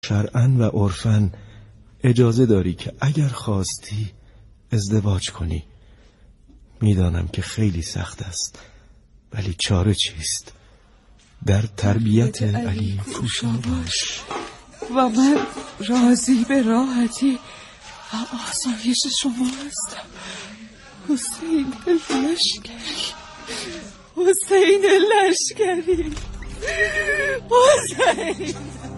شرعاً و عرفاً اجازه داری که اگر خواستی ازدواج کنی. میدانم که خیلی سخت است، ولی چاره چیست؟ در تربیت علی کوشا باش و من راضی به راحتی و آسایش شما هستم. حسین لشکری، حسین لشکری، حسین.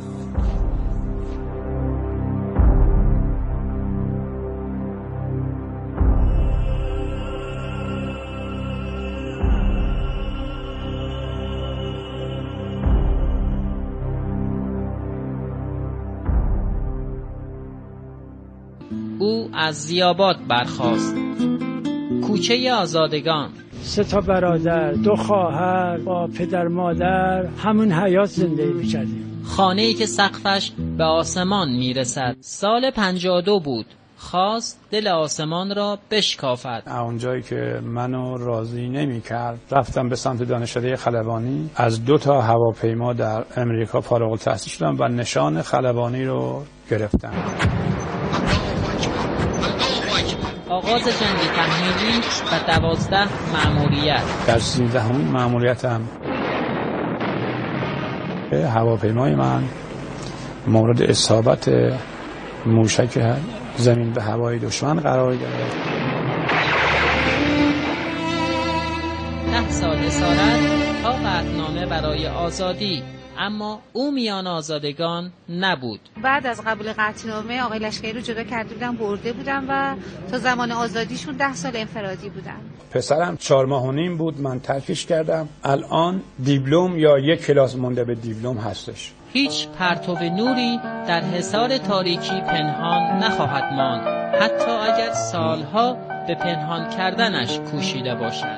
او از زیاباد برخاست. کوچه آزادگان. 3 برادر، 2 خواهر با پدر مادر همون حیات زندگی می‌کردیم. خانه‌ای که سقفش به آسمان میرسد. سال 52 بود. خواست دل آسمان را بشکافد. اونجایی که منو راضی نمی‌کرد رفتم به سمت دانشکده خلبانی. از 2 تا هواپیما در امریکا فارغ التحصیل شدم و نشان خلبانی رو گرفتم. آغاز جنگ تحمیلی و 12 مأموریت. در 13مین مأموریتم هواپیمای من مورد اصابت موشک زمین به هوای دشمن قرار گرفت. 10 سال اسارت تا قطعنامه برای آزادی، اما او میان آزادگان نبود. بعد از قبول قطعنامه آقای لشکری رو جدا کرده بودن، برده بودن و تا زمان آزادیشون 10 سال انفرادی بودن. پسرم 4 ماه و نیم بود، من ترکش کردم. الان دیپلم یا 1 کلاس مونده به دیپلم هستش. هیچ پرتو نوری در حصار تاریکی پنهان نخواهد ماند، حتی اگر سالها به پنهان کردنش کوشیده باشد.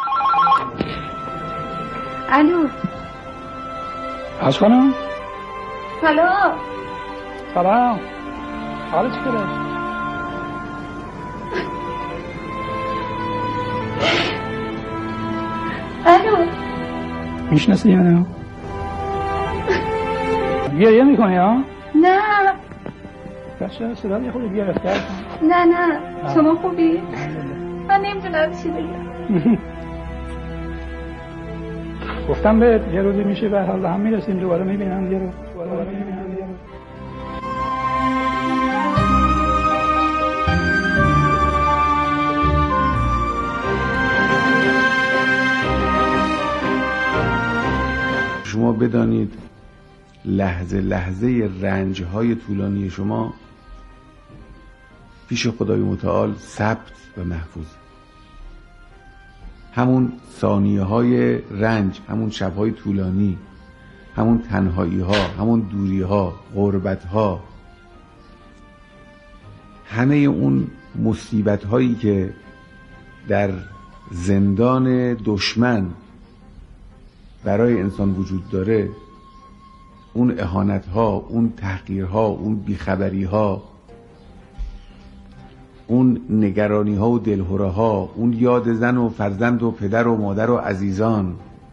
الو. از خانم؟ سلام. سلام. حالت چطوره؟ الو. میشناسی منو؟ گریه میکنی ها؟ نه. بچه صدا یه خود گرفته. نه شما خوبی؟ من نمیدونم چی بگم. گفتم به یه روزی میشه به حال هم میرسیم دوباره میبینم یه رو. شما بدانید لحظه لحظه رنج‌های طولانی شما پیش خدای متعال ثبت و محفوظ. همون ثانیه‌های رنج، همون شب‌های طولانی، همون تنهایی‌ها، همون دوری‌ها، غربت‌ها، همه اون مصیبت‌هایی که در زندان دشمن برای انسان وجود داره، اون اهانت‌ها، اون تحقیرها، اون بیخبری‌ها، اون نگرانی‌ها و دلهره‌ها، اون یاد زن و فرزند و پدر و مادر و عزیزان،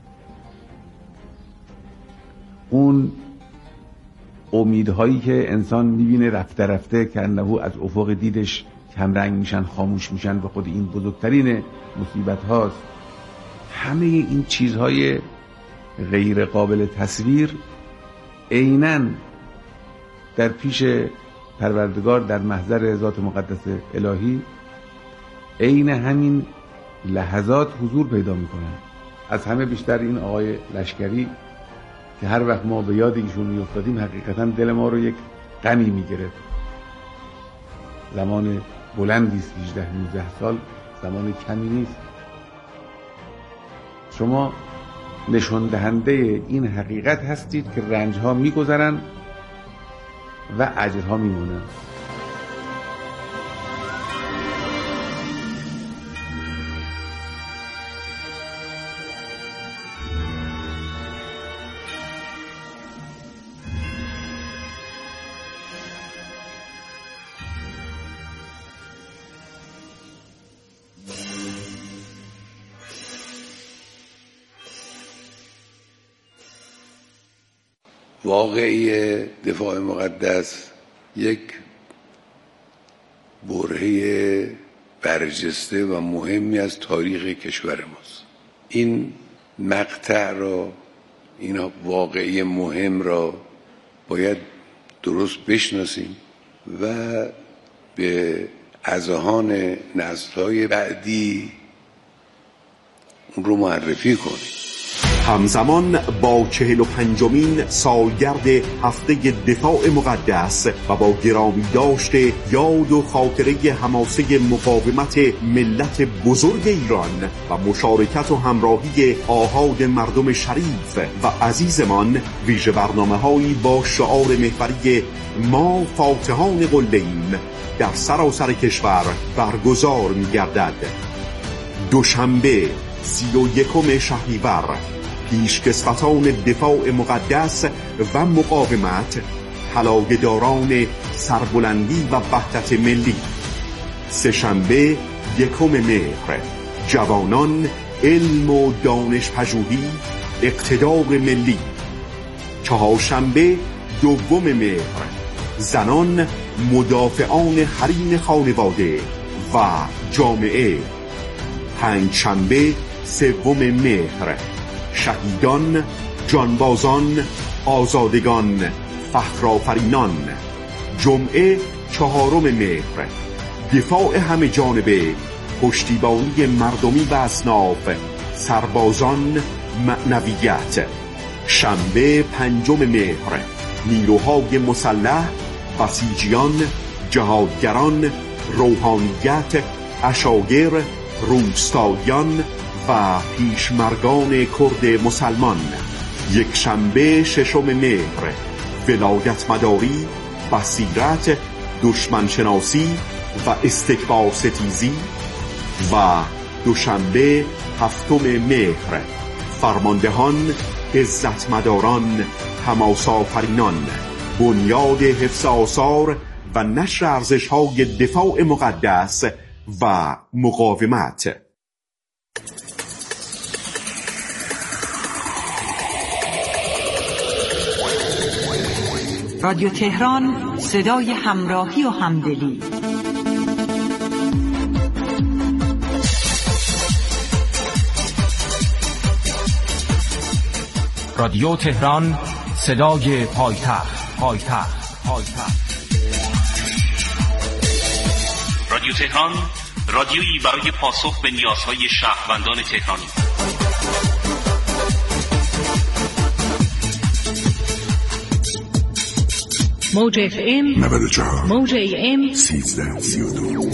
اون امیدهایی که انسان می‌بینه رفته رفته که انه از افق دیدش کمرنگ میشن، خاموش میشن و خود این بزرگترین مصیبت هاست. همه این چیزهای غیر قابل تصویر عیناً در پیش پروردگار در محضر ذات مقدس الهی عین همین لحظات حضور پیدا میکنن. از همه بیشتر این آقای لشکری که هر وقت ما به یاد ایشون میافتادیم حقیقتاً دل ما رو یک غمی میگرفت. زمان بلندی است، 18-19 سال زمان کمی نیست. شما نشان دهنده این حقیقت هستید که رنج‌ها می‌گذرن و اجرها میمونن. واقعی دفاع مقدس یک برهه برجسته و مهمی از تاریخ کشور ماست. این مقطع را، این واقعی مهم را باید درست بشناسیم و به اذهان نسل‌های بعدی اون رو معرفی کنیم. همزمان با 45مین سالگرد هفته دفاع مقدس و با گرامی داشته یاد و خاطره حماسه مقاومت ملت بزرگ ایران و مشارکت و همراهی آحاد مردم شریف و عزیزمان، ویژه برنامه‌هایی با شعار محوری ما فاتحان قله‌ایم در سراسر کشور برگزار می‌گردد. دوشنبه 31 شهریور، پیشکسوتان دفاع مقدس و مقاومت، طلایه‌داران سربلندی و وحدت ملی. سه‌شنبه 1 مهر، جوانان علم و دانش پژوهی، اقتدار ملی. چهارشنبه 2 مهر، زنان مدافعان حریم خانواده و جامعه. پنجشنبه 3 مهر، شهیدان، جانبازان، آزادگان، فخرآفرینان. جمعه 4 مهر، دفاع همه جانبه، پشتیبانی مردمی و اصناف، سربازان، معنویت. شنبه 5 مهر، نیروهای مسلح، بسیجیان، جهادگران، روحانیت، عشایر، روستاییان و پیشمرگان کرد مسلمان. یک شنبه 6 مهر، ولایت مداری، بصیرت، دشمن شناسی و استکبار ستیزی. و دوشنبه 7 مهر، فرماندهان، عزت مداران، حماس آفرینان، بنیاد حفظ آثار و نشر ارزش‌های دفاع مقدس و مقاومت. رادیو تهران، صدای همراهی و همدلی. رادیو تهران، صدای پایتخت. رادیو تهران، رادیویی برای پاسخ به نیازهای شهروندان تهرانی. موج FM 94، موج AM 1332.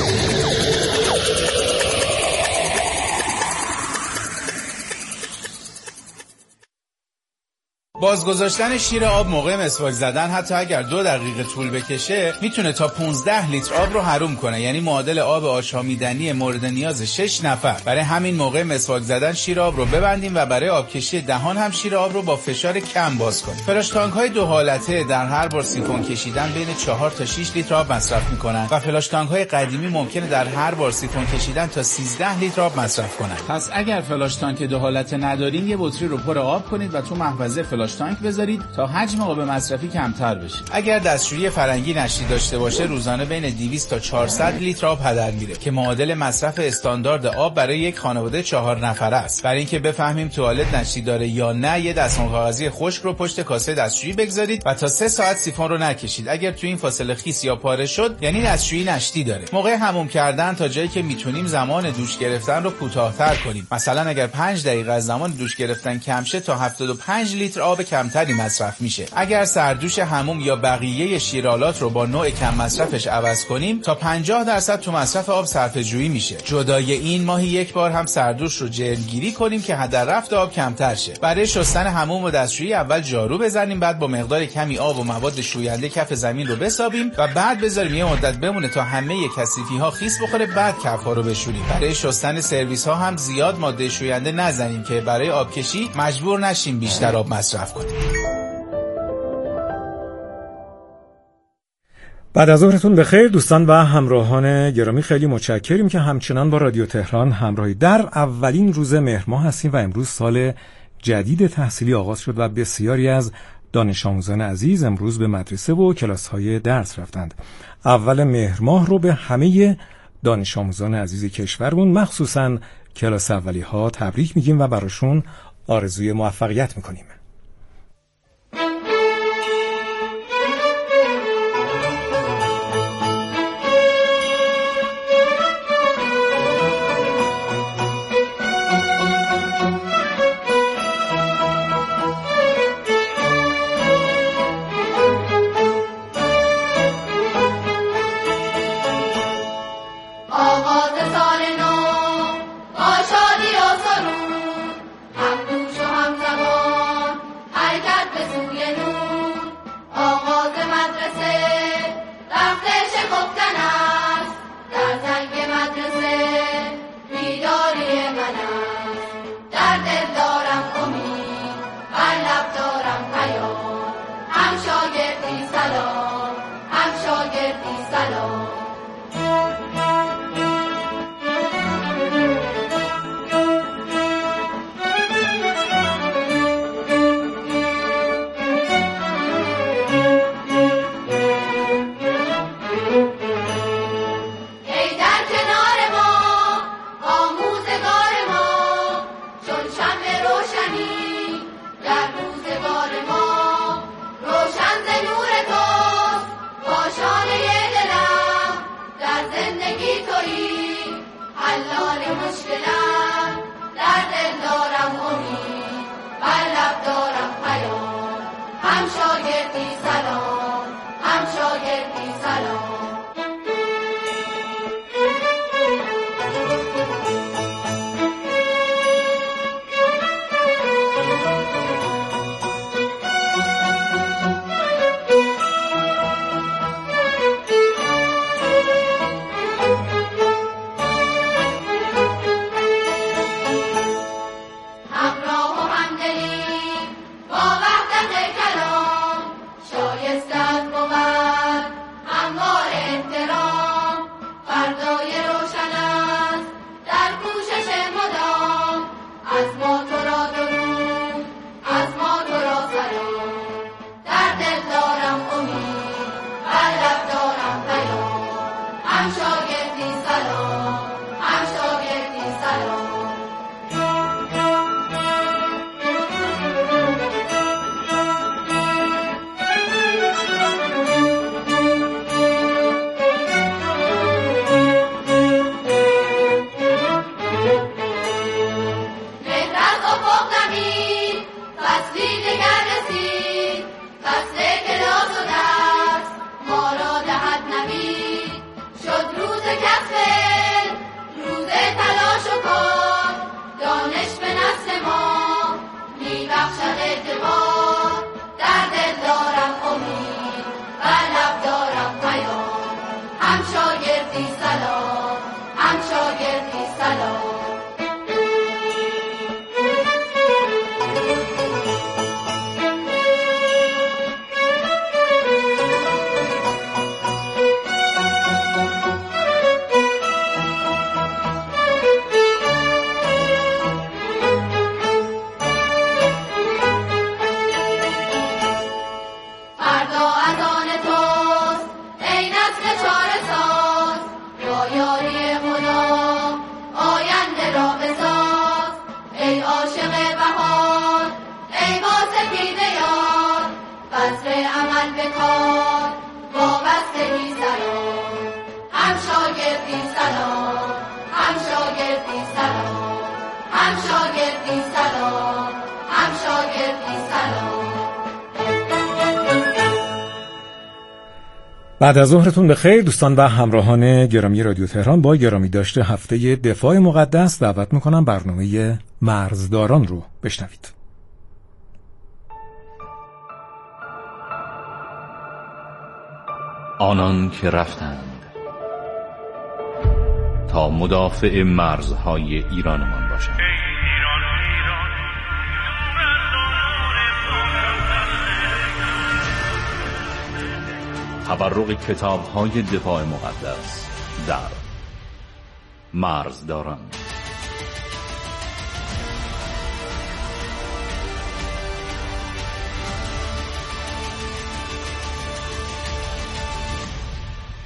بازگذاشتن شیر آب موقع مسواک زدن حتی اگر 2 دقیقه طول بکشه میتونه تا 15 لیتر آب رو حروم کنه، یعنی معادل آب آشامیدنی مورد نیاز 6 نفر. برای همین موقع مسواک زدن شیر آب رو ببندیم و برای آبکشی دهان هم شیر آب رو با فشار کم باز کنیم. فلاش تانک های 2 حالته در هر بار سیفون کشیدن بین 4 تا 6 لیتر آب مصرف میکنن و فلاش تانک های قدیمی ممکنه در هر بار سیفون کشیدن تا 13 لیتر آب مصرف کنن. پس اگر فلاش تانک 2 حالته ندارین، یه بطری رو پر آب کنید و تو محفظه فلاش تانک بذارید تا حجم آب مصرفی کمتر بشه. اگر دستشویی فرنگی نشتی داشته باشه، روزانه بین 200 تا 400 لیتر آب هدر میره که معادل مصرف استاندارد آب برای یک خانواده 4 نفره است. برای اینکه بفهمیم توالت نشتی داره یا نه، یه دستمال کاغذی خشک رو پشت کاسه دستشویی بگذارید و تا 3 ساعت سیفون رو نکشید. اگر تو این فاصله خیس یا پاره شد، یعنی دستشویی نشتی داره. موقع حموم کردن تا جایی که میتونیم زمان دوش گرفتن رو کوتاه‌تر کنیم. مثلا اگر 5 دقیقه از زمان دوش گرفتن کم شه، تا 75 لیتر آب کمتری مصرف میشه. اگر سردوش حموم یا بقیه شیرالات رو با نوع کم مصرفش عوض کنیم، تا 50% تو مصرف آب صرفه‌جویی میشه. جدای این، ماهی 1 بار هم سردوش رو جلگیری کنیم که هدر رفت آب کمتر شه. برای شستن حموم و دستشویی اول جارو بزنیم، بعد با مقدار کمی آب و مواد شوینده کف زمین رو بسابیم و بعد بذاریم یه مدت بمونه تا همه کثیفی‌ها خیس بخوره، بعد کف‌ها رو بشوریم. برای شستن سرویس‌ها هم زیاد ماده شوینده نزنیم که برای آبکشی مجبور نشیم بیشتر آب مصرف کنیم. بعد از ظهرتون بخیر دوستان و همراهان گرامی، خیلی متشکریم که همچنان با رادیو تهران همراهی. در اولین روز مهر ماه هستیم و امروز سال جدید تحصیلی آغاز شد و بسیاری از دانش آموزان عزیز امروز به مدرسه و کلاس‌های درس رفتند. اول مهر ماه رو به همه دانش آموزان عزیز کشورمون مخصوصاً کلاس اولی‌ها تبریک میگیم و براشون آرزوی موفقیت میکنیم. بعد از ظهرتون بخیر دوستان و همراهان گرامی رادیو تهران. با گرامی داشته هفته دفاع مقدس دعوت میکنم برنامه مرزداران رو بشنوید. آنان که رفتند تا مدافع مرزهای ایرانمان باشند. تبرق کتاب‌های دفاع مقدس در مرزداران.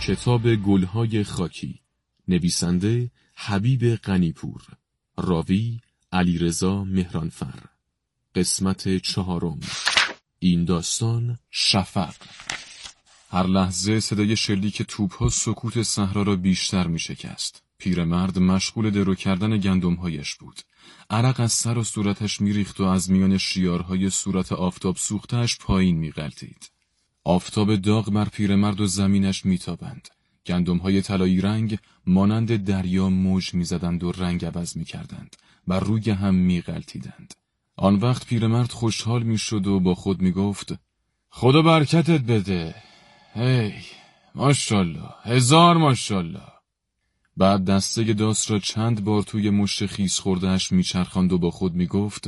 کتاب گلهای خاکی، نویسنده حبیب غنیپور، راوی علیرضا مهرانفر. قسمت 4. این داستان شفق. هر لحظه صدای شلیک توپ‌ها سکوت صحرا را بیشتر می‌شکست. پیرمرد مشغول درو کردن گندم‌هایش بود. عرق از سر و صورتش می‌ریخت و از میان شیارهای صورت آفتاب سوخته‌اش پایین می‌غلتید. آفتاب داغ بر پیرمرد و زمینش میتابند. گندم‌های طلایی رنگ مانند دریا موج میزدند و رنگ عوض میکردند و روی هم میغلطیدند. آن وقت پیرمرد خوشحال میشد و با خود میگفت خدا برکتت بده. هی ماشاءالله، 1000 ماشاءالله. بعد دسته داس را چند بار توی مشت خیس خورده‌اش میچرخاند و با خود میگفت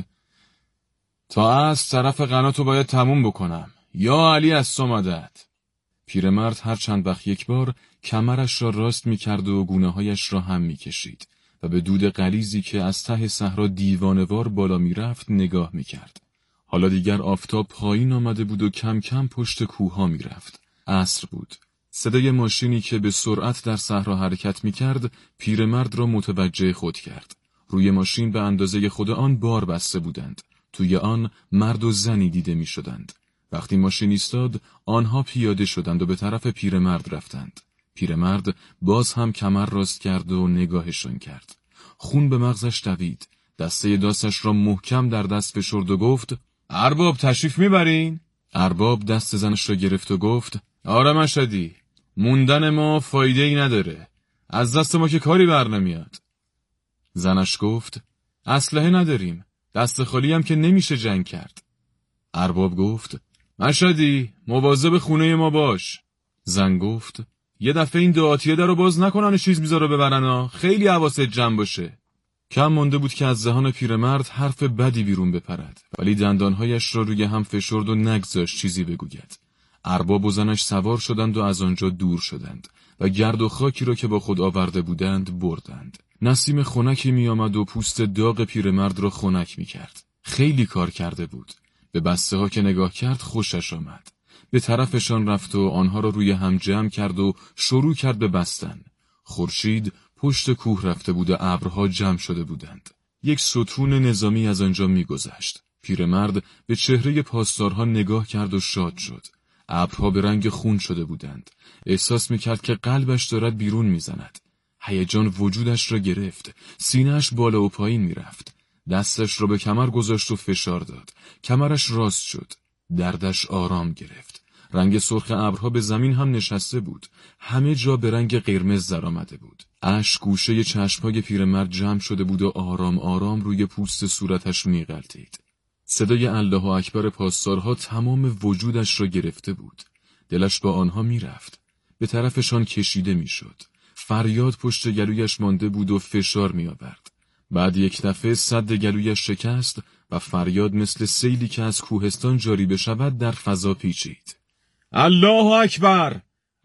تا از طرف قناتو باید تموم بکنم. یا علی از سمدت. پیرمرد هر چند وقت یک بار کمرش را راست می‌کرد و گونه‌هایش را هم می‌کشید و به دود غلیظی که از ته صحرا دیوانه‌وار بالا می‌رفت نگاه می‌کرد. حالا دیگر آفتاب پایین آمده بود و کم کم پشت کوه‌ها می‌رفت. عصر بود. صدای ماشینی که به سرعت در صحرا حرکت می‌کرد پیرمرد را متوجه خود کرد. روی ماشین به اندازه خود آن بار بسته بودند. توی آن مرد و زنی دیده می‌شدند. وقتی ماشین ایستاد، آنها پیاده شدند و به طرف پیرمرد رفتند. پیرمرد باز هم کمر راست کرد و نگاهشان کرد. خون به مغزش دوید. دسته داستش را محکم در دست فشرد و گفت ارباب تشریف میبرین؟ ارباب دست زنش را گرفت و گفت آره مشهدی، موندن ما فایده ای نداره. از دست ما که کاری بر نمیاد. زنش گفت اسلحه نداریم. دست خالی هم که نمیشه جنگ کرد. ارباب گفت مشهدی مواظب خونه ما باش. زن گفت یه دفعه این دعاتیه در رو باز نکنن چیز میذاره ببرن ها. خیلی حواست جمع باشه. کم مونده بود که از دهان پیرمرد حرف بدی بیرون بپرد، ولی دندانهایش را روی هم فشرد و نگذاشت چیزی بگوید. ارباب و زنش سوار شدند و از آنجا دور شدند و گرد و خاکی را که با خود آورده بودند بردند. نسیم خنکی می آمد و پوست داغ پیرمرد را خنک می کرد. خیلی کار کرده بود. به بسته ها که نگاه کرد خوشش آمد. به طرفشان رفت و آنها را روی هم جمع کرد و شروع کرد به بستن. خورشید پشت کوه رفته بود و ابرها جمع شده بودند. یک ستون نظامی از آنجا می‌گذشت. پیرمرد به چهره پاسدارها نگاه کرد و شاد شد. ابرها به رنگ خون شده بودند. احساس می‌کرد که قلبش دارد بیرون می‌زند. هیجان وجودش را گرفت. سینه‌اش بالا و پایین می‌رفت. دستش را به کمر گذاشت و فشار داد. کمرش راست شد. دردش آرام گرفت. رنگ سرخ ابرها به زمین هم نشسته بود. همه جا به رنگ قرمز درآمده بود. اشک گوشه چشم‌های پیرمرد جمع شده بود و آرام آرام روی پوست صورتش می‌غلتید. صدای الله اکبر پاسدارها تمام وجودش را گرفته بود. دلش با آنها می‌رفت. به طرفشان کشیده می‌شد. فریاد پشت گلویش مانده بود و فشار می‌آورد. بعد یک دفعه سد گلویش شکست و فریاد مثل سیلی که از کوهستان جاری بشود در فضا پیچید. الله اکبر!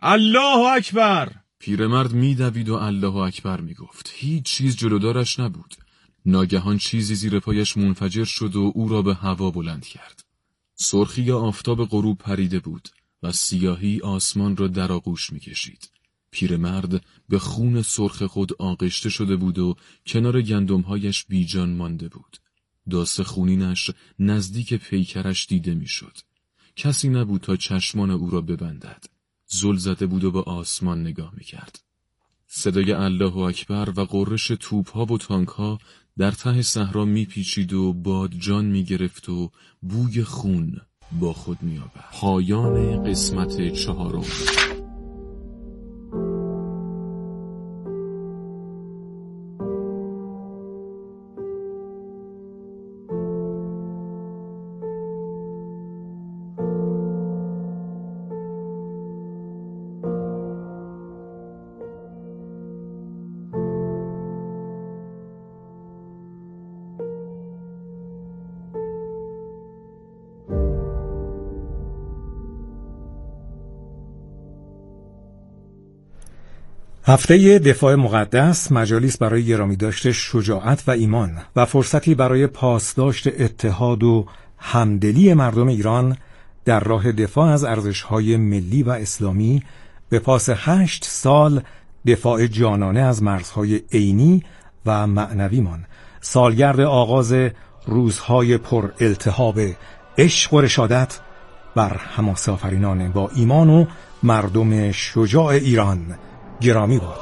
الله اکبر! پیرمرد می‌دوید و الله اکبر می‌گفت. هیچ چیز جلودارش نبود. ناگهان چیزی زیر پایش منفجر شد و او را به هوا بلند کرد. سرخی آفتاب غروب پریده بود و سیاهی آسمان را در آغوش می‌کشید. پیرمرد به خون سرخ خود آغشته شده بود و کنار گندم‌هایش بیجان مانده بود. داس خونینش نزدیک پیکرش دیده می‌شد. کسی نبود تا چشمان او را ببندد. زل زده بود و به آسمان نگاه می‌کرد. صدای الله اکبر و غرش توپ‌ها و تانک‌ها در ته صحرا می‌پیچید و باد جان می‌گرفت و بوی خون با خود می‌آورد. پایان قسمت 4. هفته دفاع مقدس مجالیس برای گرامی داشته شجاعت و ایمان و فرصتی برای پاسداشت اتحاد و همدلی مردم ایران در راه دفاع از ارزش‌های ملی و اسلامی به پاس 8 سال دفاع جانانه از مرزهای عینی و معنویمان، سالگرد آغاز روزهای پر التهاب عشق و رشادت بر حماسه آفرینان با ایمان و مردم شجاع ایران گرامی باد.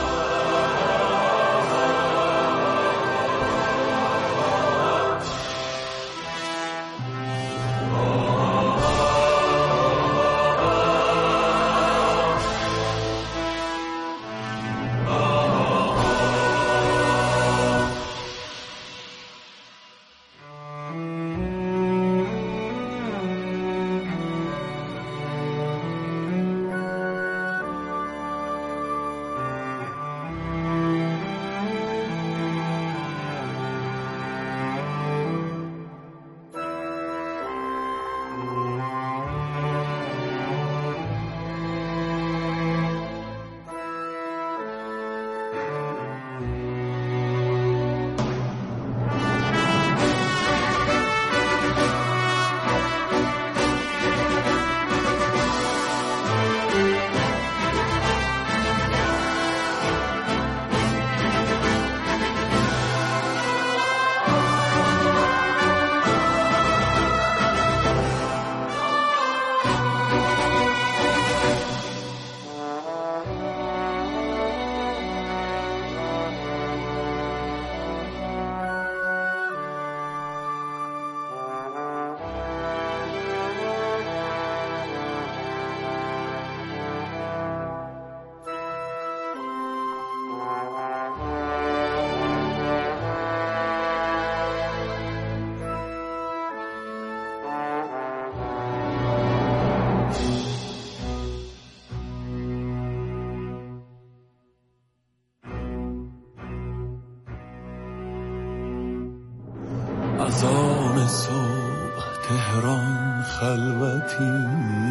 از آن صبح تهران خلوتی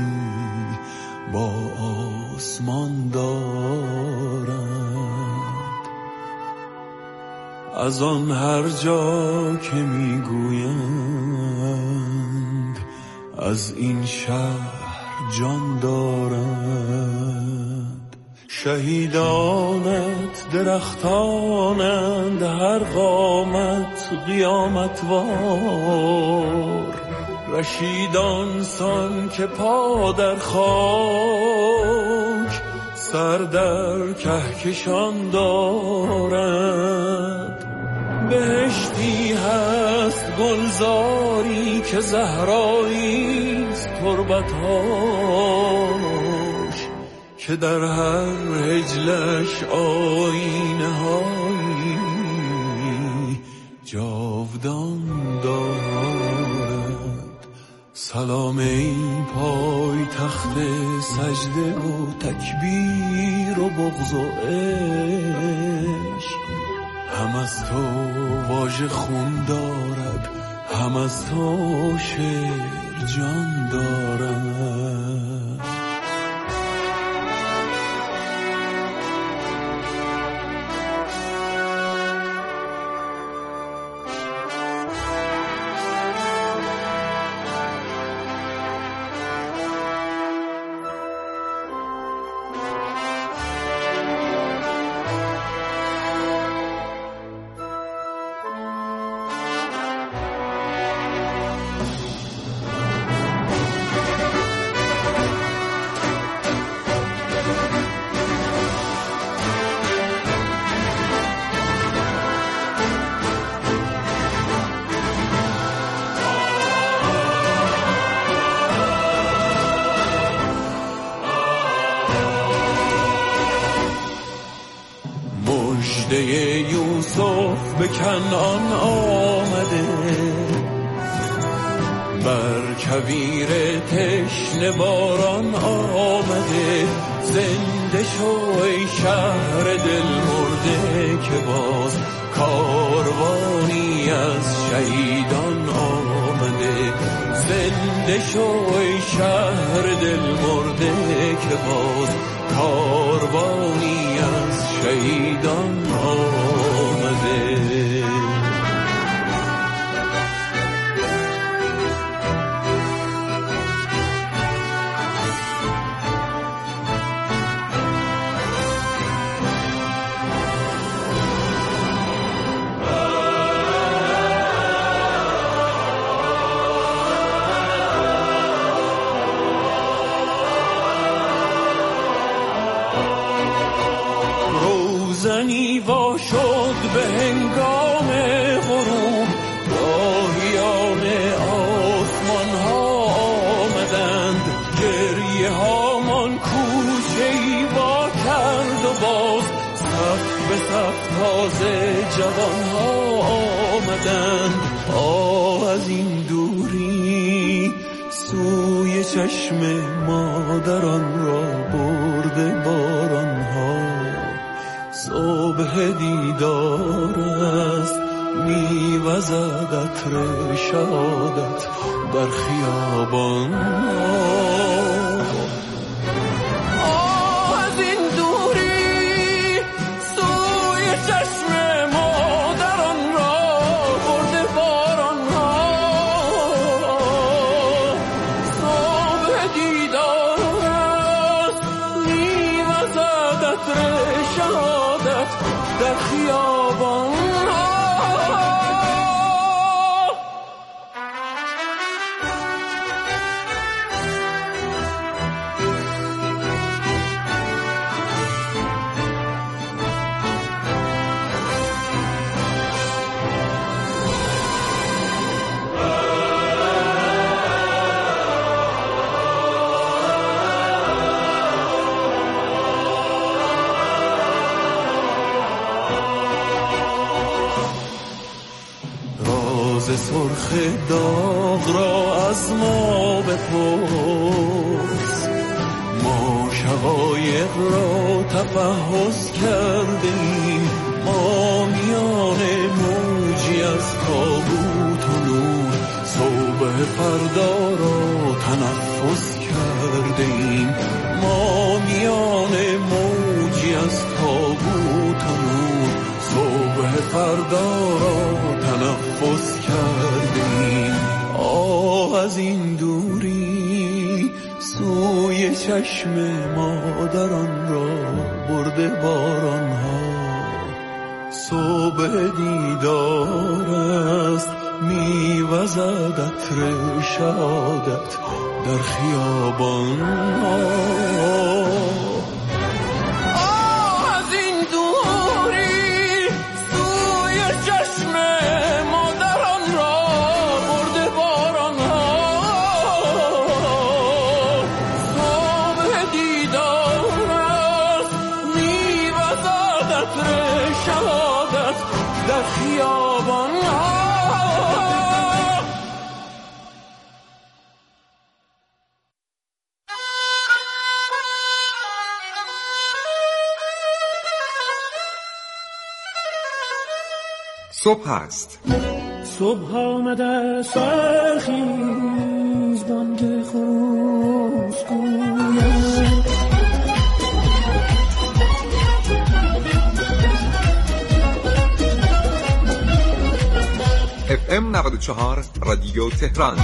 با آسمان دارد، از آن هر جا که میگویند از این شهر جان دارد. شهیدانت درختانند هر قامت قیامت وار، رشیدان سان که پا در خاک سر در کهکشان دارد. بهشتی هست گلزاری که زهراییست تربتهاش، که در هر هجلش آینه هایی جاودان دارد. سلام ای پای تخت سجده و تکبیر و بغض و عشق، هم از تو واژه خون دارد، هم از تو شعر جان دارد. مژده یوسف به کنعان آمده، بر کویر تشنه باران آمده. زنده شو ای شهر دل مرده که باز کاروانی از شهیدان آمده. زنده شو ای شهر دل مرده که باز کاروانی از شهیدان آمده. روزنی وا شد به هنگام غروب، راهیان آسمان ها آمدند، گریه هامان کوچه‌ای وا کرد و باز صف به صف تازه جوان ها آمدند. آه از این دوری سوی چشم مادران را برده باران ها، صبح دیدار است میوزد عطر شادت در خیابان ها. سرخ داغ را از ما بپرس، ما شقایق را تفحص کردیم، ما میان موجی از تابوت و نور صبح فردا را تنفس کردیم، ما میان موجی از تابوت و نور صبح فردا را تنفس کردیم. آه از این دوری سوی چشم مادران را برده باران ها، صبح دیدار است میوزد عطر شادت در خیابان ها. صبح است. صبح آمده سرخیز بانگ خروس گوید، FM 94 رادیو تهران.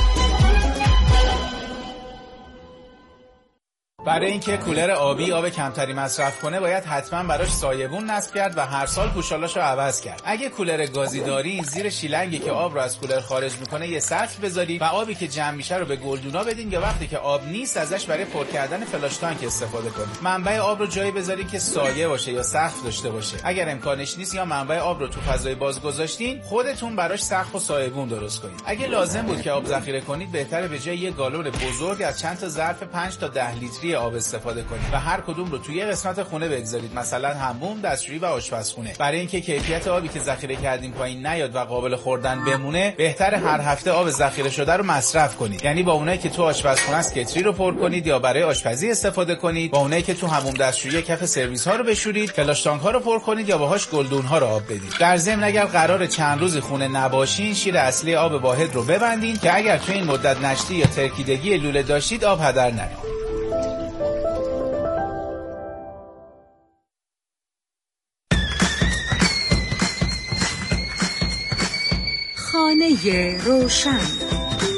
برای اینکه کولر آبی آب کمتری مصرف کنه باید حتما براش سایبون نصب کرد و هر سال پوشالاشو عوض کرد. اگه کولر گازی دارین زیر شیلنگی که آب رو از کولر خارج میکنه یه سطل بذارید و آبی که جمع میشه رو به گلدونا بدین یا وقتی که آب نیست ازش برای پر کردن فلاش تانک استفاده کنید. منبع آب رو جایی بذارین که سایه باشه یا سقف داشته باشه. اگر امکانش نیست یا منبع آب رو تو فضای باز گذاشتین خودتون براش سقف و سایبون درست کنید. اگه لازم بود که آب ذخیره کنید بهتره به جای یه گالون بزرگ از چند تا ظرف 5 تا 10 لیتری آب استفاده کنید و هر کدوم رو توی یه قسمت خونه بگذارید، مثلا حموم، دستشویی و آشپزخونه. برای اینکه کیفیت آبی که ذخیره کردین پایین نیاد و قابل خوردن بمونه بهتره هر هفته آب ذخیره شده رو مصرف کنید. یعنی با اونایی که تو آشپزخونه است کتری رو پر کنید یا برای آشپزی استفاده کنید، با اونایی که تو حموم دستشویی کف سرویس ها رو بشورید، فلاش تانک ها رو پر کنید یا باهاش گلدون ها رو آب بدید. در ضمن اگر قرار چند روزی خونه نباشین شیر اصلی آب واحد رو ببندین که اگر تو این مدت نشتی یا ترکیدگی لوله داشتید آب هدر نره. خانه روشن